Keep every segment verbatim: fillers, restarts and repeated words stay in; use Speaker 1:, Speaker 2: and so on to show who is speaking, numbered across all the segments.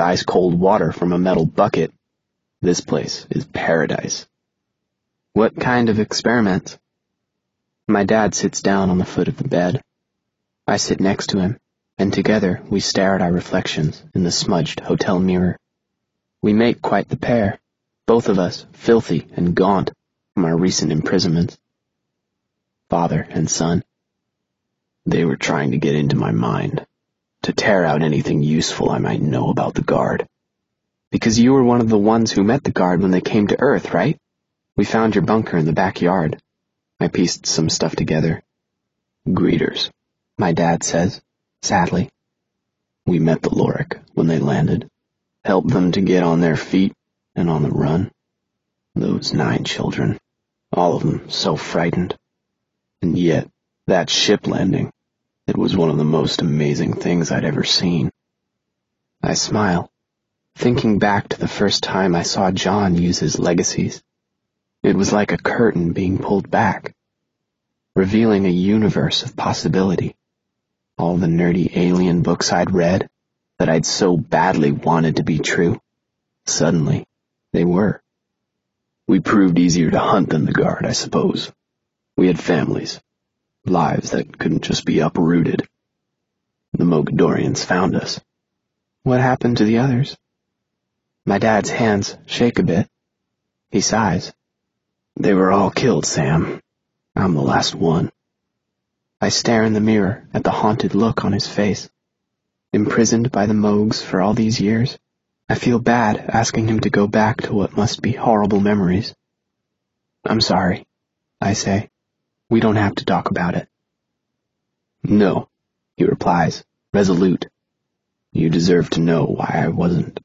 Speaker 1: ice-cold water from a metal bucket. This place is paradise. What kind of experiments? My dad sits down on the foot of the bed. I sit next to him, and together we stare at our reflections in the smudged hotel mirror. We make quite the pair, both of us filthy and gaunt from our recent imprisonments. Father and son. They were trying to get into my mind, to tear out anything useful I might know about the Guard. Because you were one of the ones who met the Guard when they came to Earth, right? We found your bunker in the backyard. I pieced some stuff together. Greeters, my dad says, sadly. We met the Lorik when they landed, helped them to get on their feet and on the run. Those nine children, all of them so frightened. And yet, that ship landing, it was one of the most amazing things I'd ever seen. I smile, thinking back to the first time I saw John use his legacies. It was like a curtain being pulled back, revealing a universe of possibility. All the nerdy alien books I'd read, that I'd so badly wanted to be true, suddenly, they were. We proved easier to hunt than the Guard, I suppose. We had families, lives that couldn't just be uprooted. The Mogadorians found us. What happened to the others? My dad's hands shake a bit. He sighs. They were all killed, Sam. I'm the last one. I stare in the mirror at the haunted look on his face. Imprisoned by the Mogs for all these years, I feel bad asking him to go back to what must be horrible memories. I'm sorry, I say. We don't have to talk about it. No, he replies, resolute. You deserve to know why I wasn't.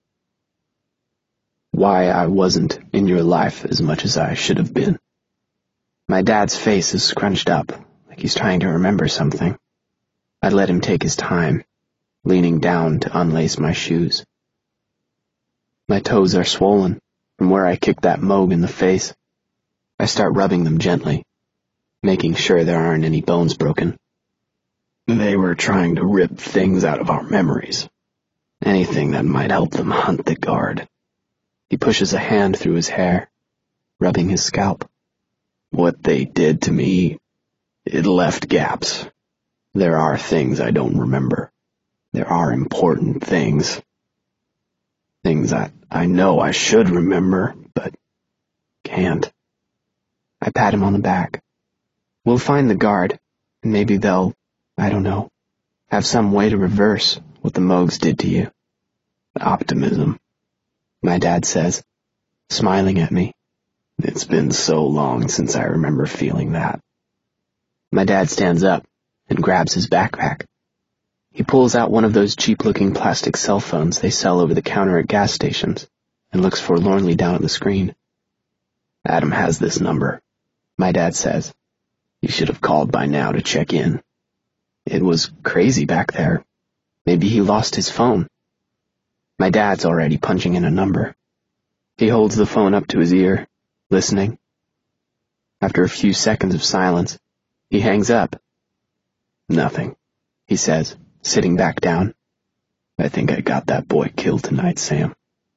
Speaker 1: Why I wasn't in your life as much as I should have been. My dad's face is scrunched up, like he's trying to remember something. I let him take his time, leaning down to unlace my shoes. My toes are swollen from where I kicked that Moog in the face. I start rubbing them gently, making sure there aren't any bones broken. They were trying to rip things out of our memories. Anything that might help them hunt the Guard. He pushes a hand through his hair, rubbing his scalp. What they did to me, it left gaps. There are things I don't remember. There are important things. Things that I know I should remember, but can't. I pat him on the back. We'll find the Guard, and maybe they'll, I don't know, have some way to reverse what the Mogs did to you. Optimism, my dad says, smiling at me. It's been so long since I remember feeling that. My dad stands up and grabs his backpack. He pulls out one of those cheap-looking plastic cell phones they sell over the counter at gas stations and looks forlornly down at the screen. Adam has this number, my dad says. You should have called by now to check in. It was crazy back there. Maybe he lost his phone. My dad's already punching in a number. He holds the phone up to his ear, listening. After a few seconds of silence, he hangs up. Nothing, he says, sitting back down. I think I got that boy killed tonight, Sam.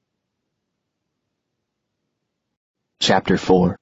Speaker 1: Chapter four.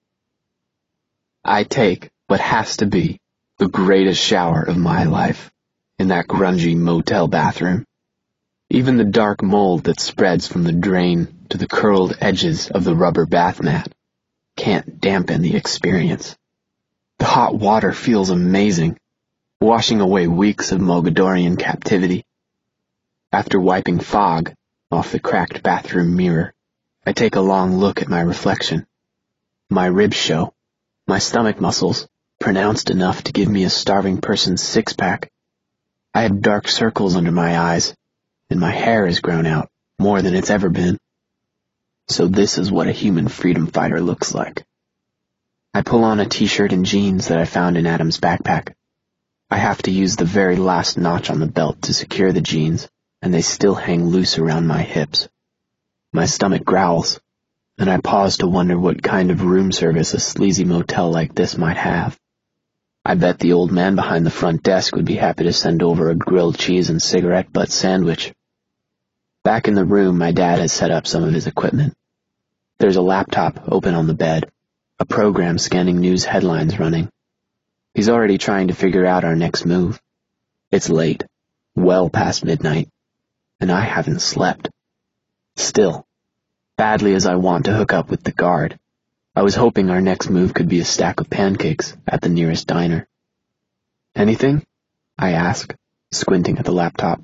Speaker 1: I take what has to be the greatest shower of my life in that grungy motel bathroom. Even the dark mold that spreads from the drain to the curled edges of the rubber bath mat can't dampen the experience. The hot water feels amazing, washing away weeks of Mogadorian captivity. After wiping fog off the cracked bathroom mirror, I take a long look at my reflection. My ribs show, my stomach muscles, pronounced enough to give me a starving person's six-pack. I have dark circles under my eyes, and my hair has grown out more than it's ever been. So this is what a human freedom fighter looks like. I pull on a t-shirt and jeans that I found in Adam's backpack. I have to use the very last notch on the belt to secure the jeans, and they still hang loose around my hips. My stomach growls, and I pause to wonder what kind of room service a sleazy motel like this might have. I bet the old man behind the front desk would be happy to send over a grilled cheese and cigarette butt sandwich. Back in the room, my dad has set up some of his equipment. There's a laptop open on the bed, a program scanning news headlines running. He's already trying to figure out our next move. It's late, well past midnight, and I haven't slept. Still, badly as I want to hook up with the guard, I was hoping our next move could be a stack of pancakes at the nearest diner. Anything? I ask, squinting at the laptop.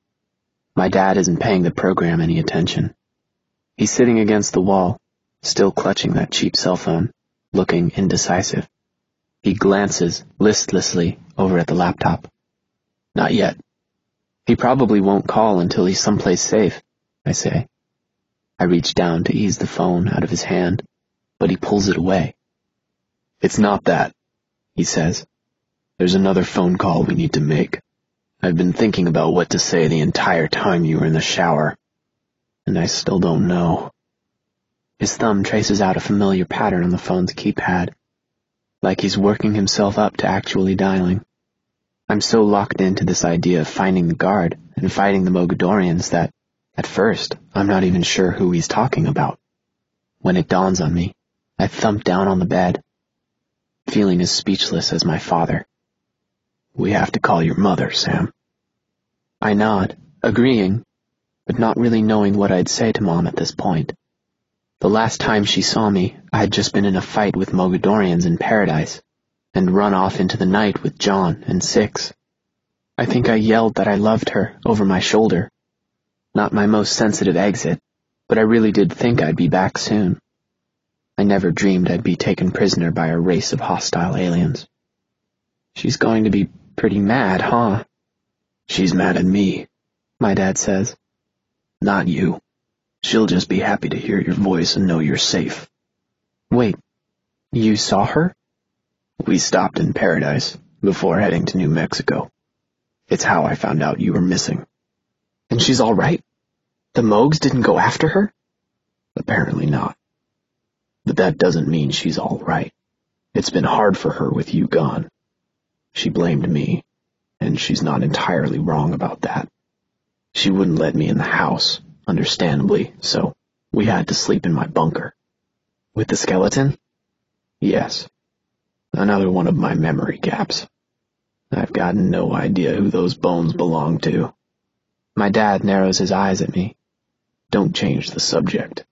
Speaker 1: My dad isn't paying the program any attention. He's sitting against the wall, still clutching that cheap cell phone, looking indecisive. He glances listlessly over at the laptop. Not yet. He probably won't call until he's someplace safe, I say. I reach down to ease the phone out of his hand, but he pulls it away. It's not that, he says. There's another phone call we need to make. I've been thinking about what to say the entire time you were in the shower, and I still don't know. His thumb traces out a familiar pattern on the phone's keypad, like he's working himself up to actually dialing. I'm so locked into this idea of finding the guard and fighting the Mogadorians that, at first, I'm not even sure who he's talking about. When it dawns on me, I thump down on the bed, feeling as speechless as my father. We have to call your mother, Sam. I nod, agreeing, but not really knowing what I'd say to Mom at this point. The last time she saw me, I had just been in a fight with Mogadorians in Paradise, and run off into the night with John and Six. I think I yelled that I loved her over my shoulder. Not my most sensitive exit, but I really did think I'd be back soon. I never dreamed I'd be taken prisoner by a race of hostile aliens. She's going to be pretty mad, huh? She's mad at me, my dad says. Not you. She'll just be happy to hear your voice and know you're safe. Wait, you saw her? We stopped in Paradise before heading to New Mexico. It's how I found out you were missing. And she's all right? The Mogs didn't go after her? Apparently not. But that doesn't mean she's all right. It's been hard for her with you gone. She blamed me, and she's not entirely wrong about that. She wouldn't let me in the house, understandably, so we had to sleep in my bunker. With the skeleton? Yes. Another one of my memory gaps. I've got no idea who those bones belong to. My dad narrows his eyes at me. Don't change the subject.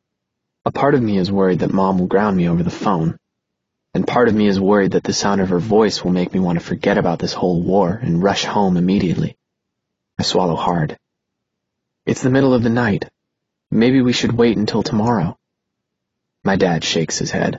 Speaker 1: A part of me is worried that Mom will ground me over the phone, and part of me is worried that the sound of her voice will make me want to forget about this whole war and rush home immediately. I swallow hard. It's the middle of the night. Maybe we should wait until tomorrow. My dad shakes his head.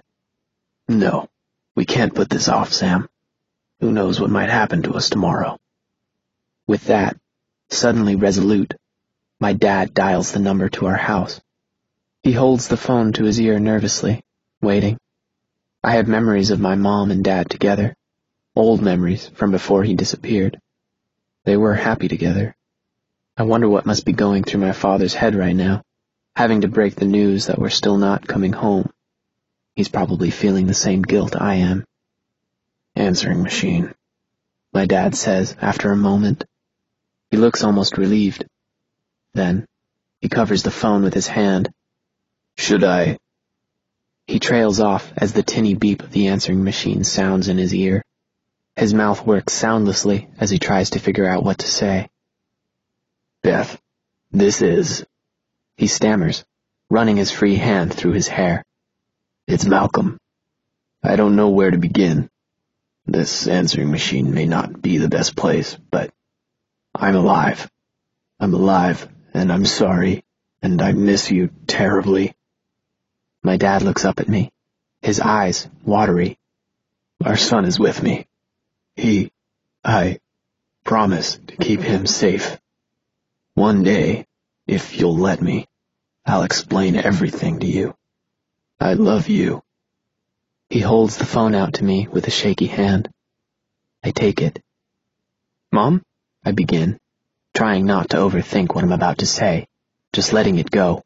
Speaker 1: No, we can't put this off, Sam. Who knows what might happen to us tomorrow? With that, suddenly resolute, my dad dials the number to our house. He holds the phone to his ear nervously, waiting. I have memories of my mom and dad together, old memories from before he disappeared. They were happy together. I wonder what must be going through my father's head right now, having to break the news that we're still not coming home. He's probably feeling the same guilt I am. Answering machine, my dad says after a moment. He looks almost relieved. Then, he covers the phone with his hand. Should I? He trails off as the tinny beep of the answering machine sounds in his ear. His mouth works soundlessly as he tries to figure out what to say. Beth, this is... He stammers, running his free hand through his hair. It's Malcolm. I don't know where to begin. This answering machine may not be the best place, but I'm alive. I'm alive, and I'm sorry, and I miss you terribly. My dad looks up at me, his eyes watery. Our son is with me. He, I, promise to keep him safe. One day, if you'll let me, I'll explain everything to you. I love you. He holds the phone out to me with a shaky hand. I take it. Mom? I begin, trying not to overthink what I'm about to say, just letting it go.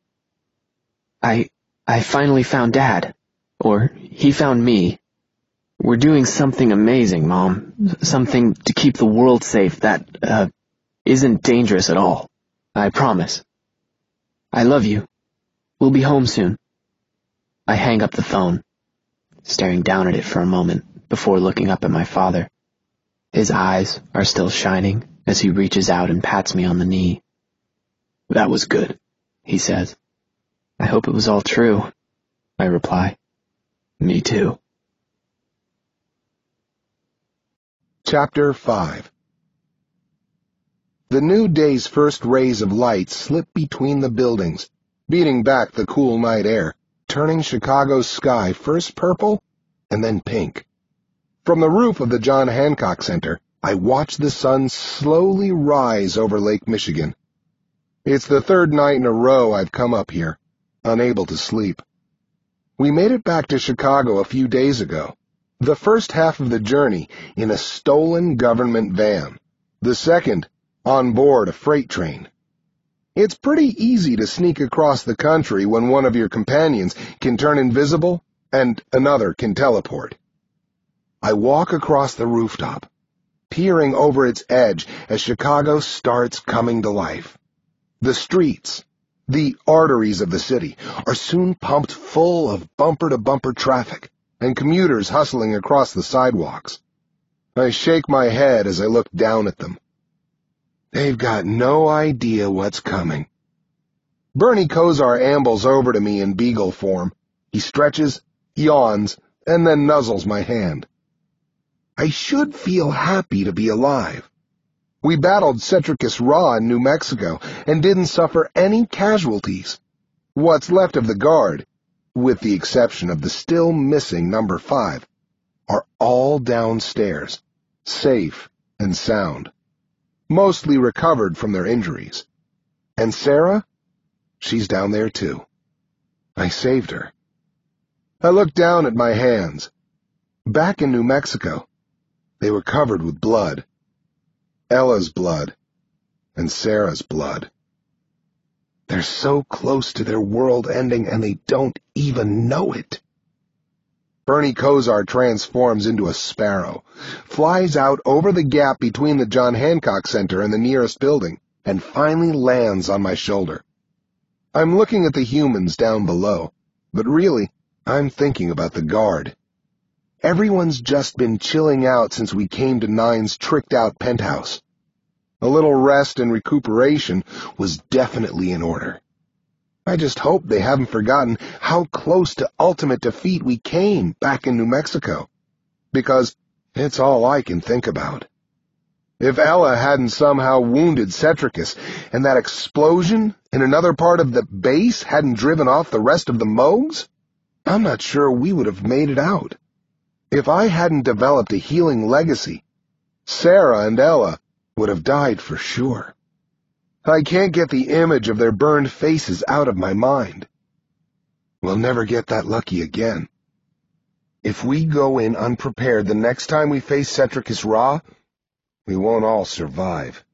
Speaker 1: I, I finally found Dad. Or, he found me. We're doing something amazing, Mom. Something to keep the world safe that, uh, isn't dangerous at all. I promise. I love you. We'll be home soon. I hang up the phone, staring down at it for a moment before looking up at my father. His eyes are still shining as he reaches out and pats me on the knee. That was good, he says. I hope it was all true, I reply. Me too.
Speaker 2: Chapter five. The new day's first rays of light slip between the buildings, beating back the cool night air, turning Chicago's sky first purple and then pink. From the roof of the John Hancock Center, I watch the sun slowly rise over Lake Michigan. It's the third night in a row I've come up here, unable to sleep. We made it back to Chicago a few days ago, the first half of the journey in a stolen government van, the second on board a freight train. It's pretty easy to sneak across the country when one of your companions can turn invisible and another can teleport. I walk across the rooftop, peering over its edge as Chicago starts coming to life. The streets, the arteries of the city, are soon pumped full of bumper-to-bumper traffic and commuters hustling across the sidewalks. I shake my head as I look down at them. They've got no idea what's coming. Bernie Kosar ambles over to me in beagle form. He stretches, yawns, and then nuzzles my hand. I should feel happy to be alive. We battled Cetricus Ra in New Mexico and didn't suffer any casualties. What's left of the guard, with the exception of the still missing number five, are all downstairs, safe and sound, mostly recovered from their injuries. And Sarah? She's down there too. I saved her. I looked down at my hands. Back in New Mexico, they were covered with blood. Ella's blood, and Sarah's blood. They're so close to their world ending, and they don't even know it. Bernie Kosar transforms into a sparrow, flies out over the gap between the John Hancock Center and the nearest building, and finally lands on my shoulder. I'm looking at the humans down below, but really, I'm thinking about the guard. Everyone's just been chilling out since we came to Nine's tricked-out penthouse. A little rest and recuperation was definitely in order. I just hope they haven't forgotten how close to ultimate defeat we came back in New Mexico, because it's all I can think about. If Ella hadn't somehow wounded Cetricus, and that explosion in another part of the base hadn't driven off the rest of the Moogs, I'm not sure we would have made it out. If I hadn't developed a healing legacy, Sarah and Ella would have died for sure. I can't get the image of their burned faces out of my mind. We'll never get that lucky again. If we go in unprepared the next time we face Cetricus Ra, we won't all survive.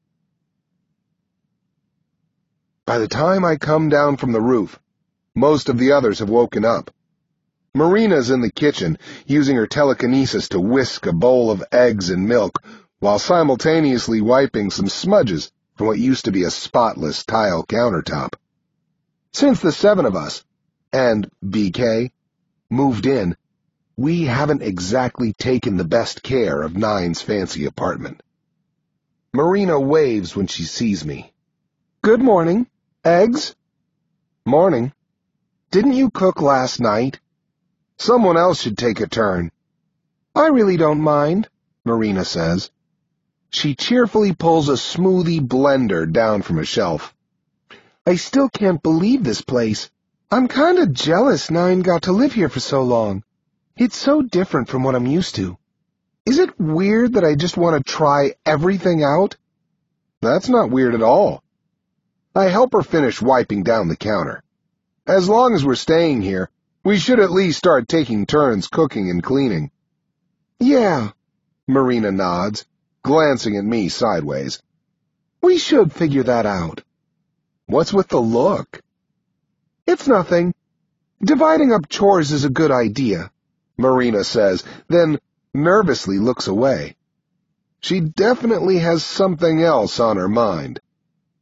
Speaker 2: By the time I come down from the roof, most of the others have woken up. Marina's in the kitchen, using her telekinesis to whisk a bowl of eggs and milk, while simultaneously wiping some smudges from what used to be a spotless tile countertop. Since the seven of us, and B K, moved in, we haven't exactly taken the best care of Nine's fancy apartment. Marina waves when she sees me. Good morning. Eggs? Morning. Didn't you cook last night? Someone else should take a turn. I really don't mind, Marina says. She cheerfully pulls a smoothie blender down from a shelf. I still can't believe this place. I'm kinda jealous Nine got to live here for so long. It's so different from what I'm used to. Is it weird that I just want to try everything out? That's not weird at all. I help her finish wiping down the counter. As long as we're staying here, we should at least start taking turns cooking and cleaning. Yeah, Marina nods, glancing at me sideways. We should figure that out. What's with the look? It's nothing. Dividing up chores is a good idea, Marina says, then nervously looks away. She definitely has something else on her mind.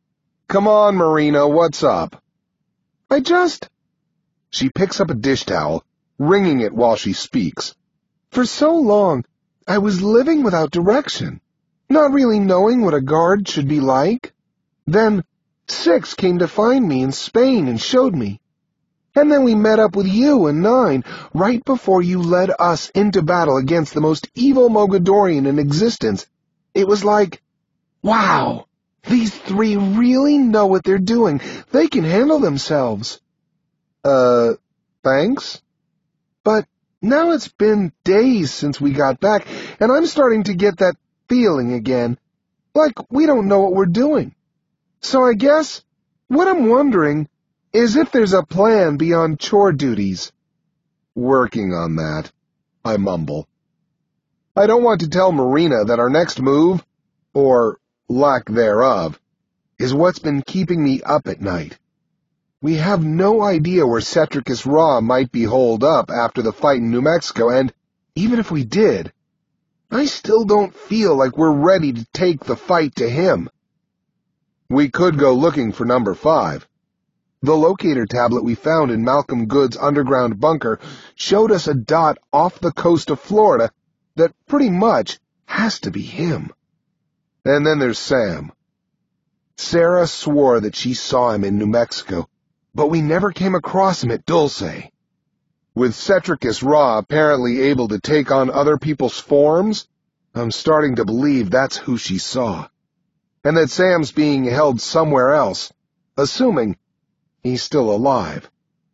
Speaker 2: Come on, Marina, what's up? I just... She picks up a dish towel, wringing it while she speaks. For so long, I was living without direction, not really knowing what a guard should be like. Then, Six came to find me in Spain and showed me. And then we met up with you and Nine, right before you led us into battle against the most evil Mogadorian in existence. It was like, wow, these three really know what they're doing. They can handle themselves. Uh, thanks? But now it's been days since we got back, and I'm starting to get that feeling again, like we don't know what we're doing. So I guess what I'm wondering is if there's a plan beyond chore duties. Working on that, I mumble. I don't want to tell Marina that our next move, or lack thereof, is what's been keeping me up at night. We have no idea where Cetricus Ra might be holed up after the fight in New Mexico, and even if we did, I still don't feel like we're ready to take the fight to him. We could go looking for number five. The locator tablet we found in Malcolm Good's underground bunker showed us a dot off the coast of Florida that pretty much has to be him. And then there's Sam. Sarah swore that she saw him in New Mexico, but we never came across him at Dulce. With Cetricus Ra apparently able to take on other people's forms, I'm starting to believe that's who she saw, and that Sam's being held somewhere else, assuming he's still alive.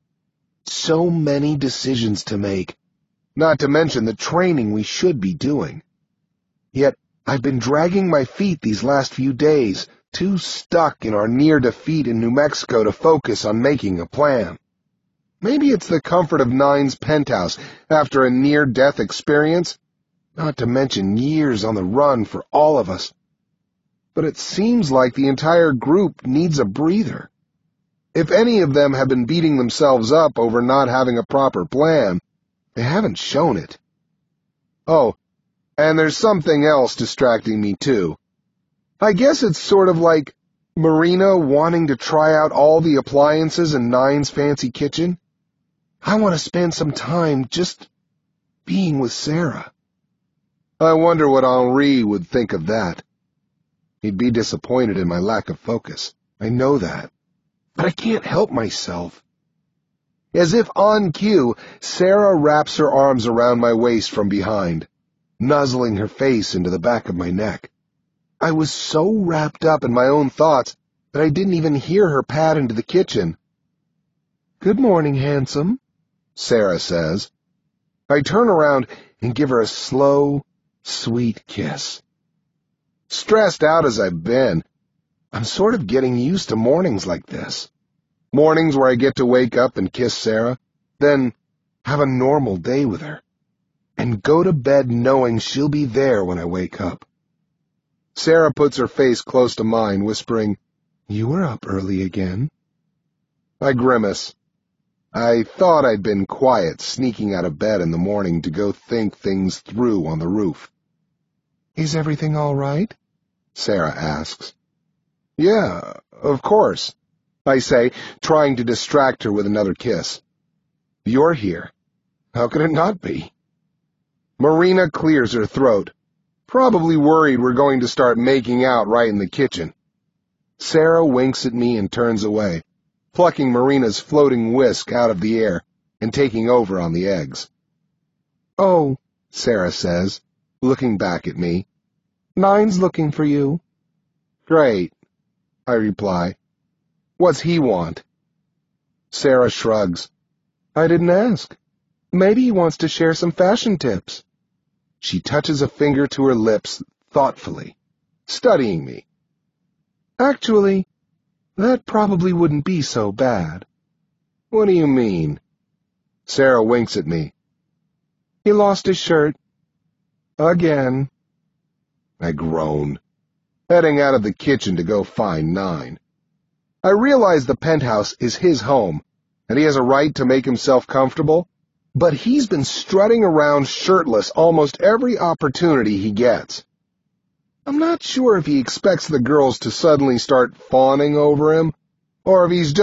Speaker 2: So many decisions to make, not to mention the training we should be doing. Yet I've been dragging my feet these last few days, too stuck in our near defeat in New Mexico to focus on making a plan. Maybe it's the comfort of Nine's penthouse after a near-death experience, not to mention years on the run for all of us. But it seems like the entire group needs a breather. If any of them have been beating themselves up over not having a proper plan, they haven't shown it. Oh, and there's something else distracting me too. I guess it's sort of like Marina wanting to try out all the appliances in Nine's fancy kitchen. I want to spend some time just being with Sarah. I wonder what Henri would think of that. He'd be disappointed in my lack of focus. I know that. But I can't help myself. As if on cue, Sarah wraps her arms around my waist from behind, nuzzling her face into the back of my neck. I was so wrapped up in my own thoughts that I didn't even hear her pad into the kitchen. "Good morning, handsome," Sarah says. I turn around and give her a slow, sweet kiss. Stressed out as I've been, I'm sort of getting used to mornings like this. Mornings where I get to wake up and kiss Sarah, then have a normal day with her, and go to bed knowing she'll be there when I wake up. Sarah puts her face close to mine, whispering, "You were up early again." I grimace. I thought I'd been quiet, sneaking out of bed in the morning to go think things through on the roof. "Is everything all right?" Sarah asks. "Yeah, of course," I say, trying to distract her with another kiss. "You're here. How could it not be?" Marina clears her throat, probably worried we're going to start making out right in the kitchen. Sarah winks at me and turns away, plucking Marina's floating whisk out of the air and taking over on the eggs. "Oh," Sarah says, looking back at me. "Nine's looking for you." "Great," I reply. "What's he want?" Sarah shrugs. "I didn't ask. Maybe he wants to share some fashion tips." She touches a finger to her lips thoughtfully, studying me. "Actually, that probably wouldn't be so bad." "What do you mean?" Sarah winks at me. "He lost his shirt. Again." I groan, heading out of the kitchen to go find Nine. I realize the penthouse is his home, and he has a right to make himself comfortable, but he's been strutting around shirtless almost every opportunity he gets. I'm not sure if he expects the girls to suddenly start fawning over him, or if he's just